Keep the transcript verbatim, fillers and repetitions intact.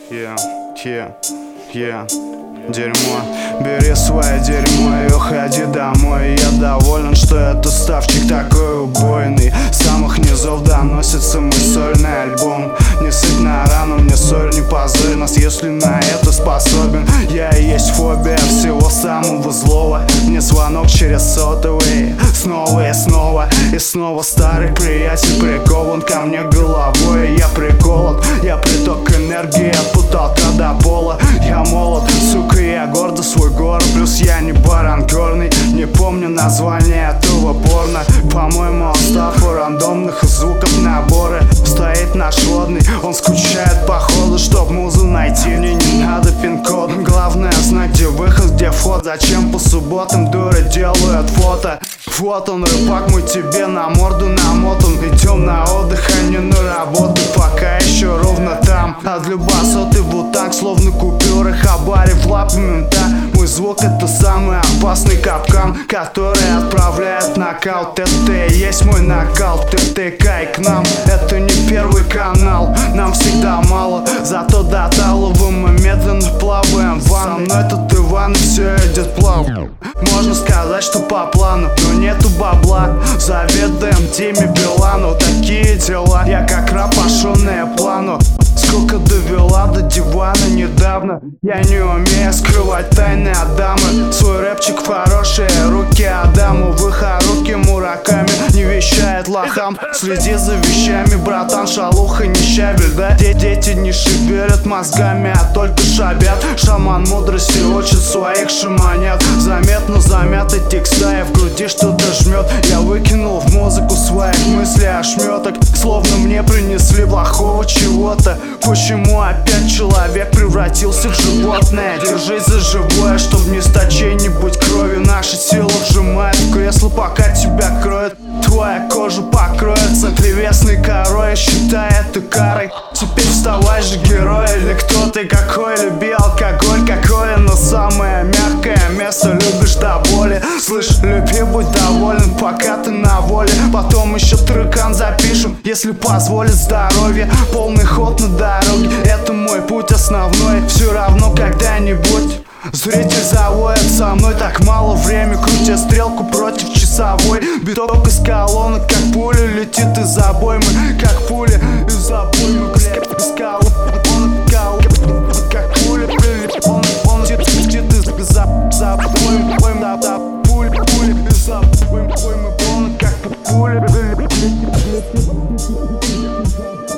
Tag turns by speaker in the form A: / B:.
A: Yeah, yeah, yeah. Дерьмо, бери свое дерьмо и уходи домой. Я доволен, что это ставчик такой убойный. С самых низов доносится мой сольный альбом. Не сыпь на рану, мне соль, не позорь нас, если на это способен. Я и есть фобия всего самого злого. Мне звонок через сотовый, снова и снова. И снова старый приятель прикован ко мне головой. Я приколот, я приток энергии от потолка до пола. Я молод, сука, я гордо свой город. Плюс я не баран горный. Не помню название этого порно. По-моему, устав у рандомных звуков наборы. Стоит наш водный, он скучает походу. Чтоб музу найти, мне не надо пин-код. Главное знать, где выход, где вход. Зачем по субботам дуры делают фото? Вот он, рыбак мой, тебе на морду намотан. Идем на отдых, а не на работу. Пока еще ровно там. От любаса ты вот так, словно купюры. Хабари в лапы мента. Мой звук это самый опасный капкан, который отправляет нокаут. Это и есть мой нокаут. Ты втыкай к нам, это не первый канал. Нам всегда мало, зато до талого мы медленно плаваем. Со мной тут Иван, и все идет плавно. Можно сказать, что по плану, но нету бабла. Заведаем Диме Билану. Такие дела, я как раб, пошённая плану. Сколько довела до дивана недавно. Я не умею скрывать тайны от дамы. Свой рэпчик в хорошие руки Адаму. В их руки мураками не вещает лохам. Следи за вещами, братан, шалуха не щавель, да? Дети не шиберят мозгами, а только шабят. Шаман мудрости учит своих шаманят. Заметно замяты текста, и в груди что-то жмет. Я выкинул в музыку своих мыслей ошметок. Словно мне принесли плохого чего-то. Почему опять человек превратился в животное? Держись за живое, чтоб не стать чьей-нибудь кровью. Наши силы вжимают в кресло, пока тебя кроет. Твоя кожа покроется древесной корой. Считай это карой. Теперь вставай же, герой. Или кто ты, какой? Люби алкоголь, какое, но самое мягкое место любишь до боли. Слышь, люби, будь доволен, пока ты на воле. Потом еще трекан запишем, если позволит здоровье. Полный ход на дороге, это мой путь основной. Все равно когда-нибудь зритель завоет со мной. Так мало время, крутя стрелку против часовой. Биток из колонок, как пуля, летит из обоймы. Как пуля из обоймы. Из колонок, как пуля, он, он летит из обоймы. Пуля, пуля из обоймы. Он как пуля.